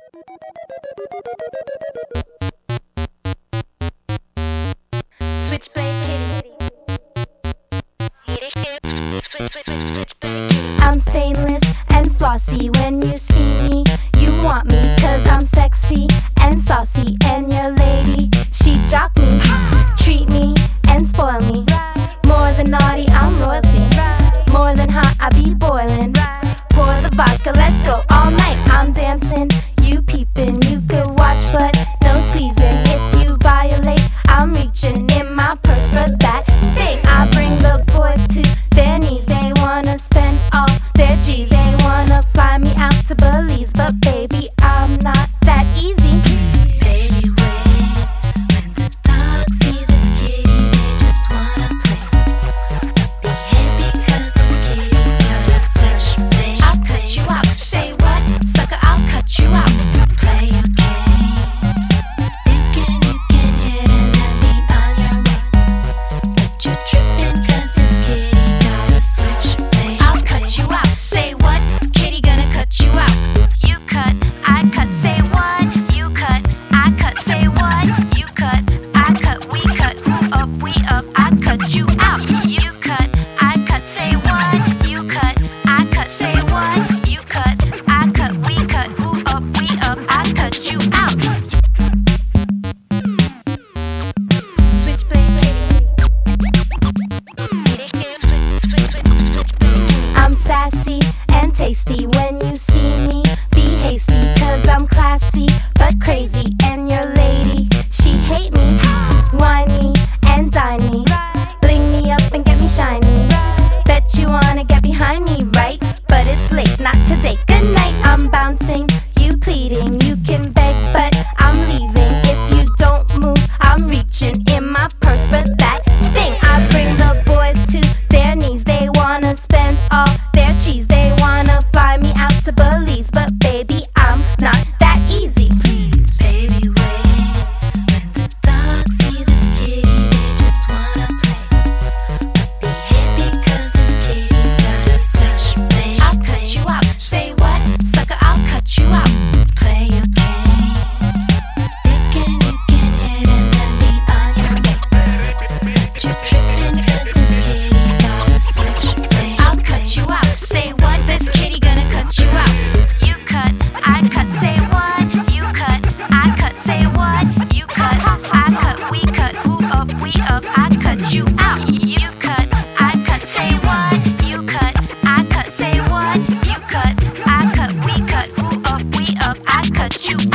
Switchblade Kitty. I'm stainless and flossy. When you see me, you want me, 'cause I'm sexy and saucy. And your lady, she jock me, treat me and spoil me. More than naughty, I'm royalty. More than hot, I be boiling. Pour the vodka, let's go all night. I'm dancing, you peeping. You could watch, but no squeezing. If you violate, I'm reaching in my purse for that thing. I bring the boys to their knees. They wanna spend all their G's. They wanna fly me out to Belize, but baby, I'm not that easy. Baby, wait. When the dogs see this kitty, they just wanna play. Be happy 'cause this kitty's gonna switch. I'll cut you out. Say what? Sucker, I'll cut you out. Play your games, thinking you can hit and then be on your way. But you're tripping 'cause this kitty gotta switch. I'll cut you out. Say what? Kitty gonna cut you out. You cut, I cut. Say what? You cut, I cut. Say what? You cut, I cut. We cut. Who up? We up. I cut you out. You cut, I cut. Say what? You cut, I cut. Say what? You cut, I cut. We cut. Who up? We up. I cut you out. Switchblade I'm sassy and tasty. When you see me, be hasty, 'cause I'm classy but crazy. And your lady, she hate me. Wine me and dine me. Bling me up and get me shiny. Bet you wanna get behind me, right? But it's late, not today. Good night, I'm bouncing, you pleading. You can beg, but I'm leaving. If you don't move, I'm reaching in my purse for that thing. I bring the boys to their knees. They wanna spend all their cheese. They wanna fly me out to Belize, but baby, I'm not that easy. Baby, wait. When the dogs see this kitty, they just wanna play. Be happy 'cause this kitty's gotta switch. I'll cut you out. Say what? Sucker, I'll cut you out. Play your games, thinking you can hit and then be on your way. You're tripping 'cause this kitty gotta switch. I'll cut you out. Say what? This kitty gonna cut you out. You cut, I cut. Say what? You cut, I cut. Say what? You cut, I cut. We cut. Who up? We up. I cut you out. You cut, I cut. Say what? You cut, I cut. Say what? You cut, I cut. We cut. Who up? We up. I cut you out.